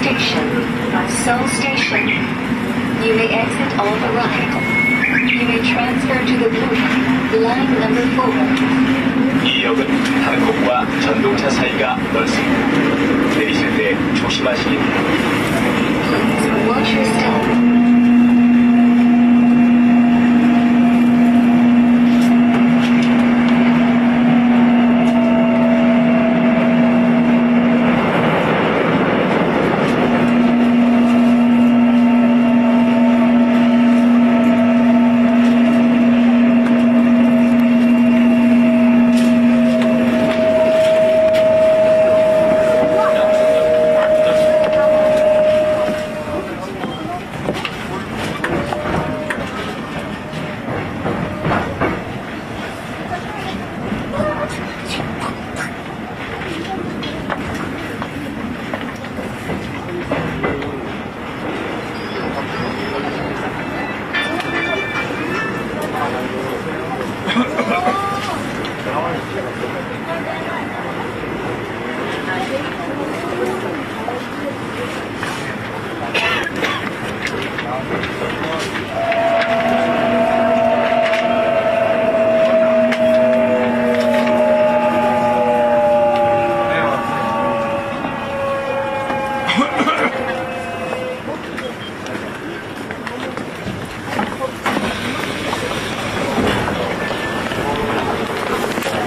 station, Seoul Station. You may exit on the right. You may transfer to the blue line number 4. 이 역은 항공과 전동차 사이가 넓습니다. 내리실 때 조심하시기 바랍니다. Please watch your step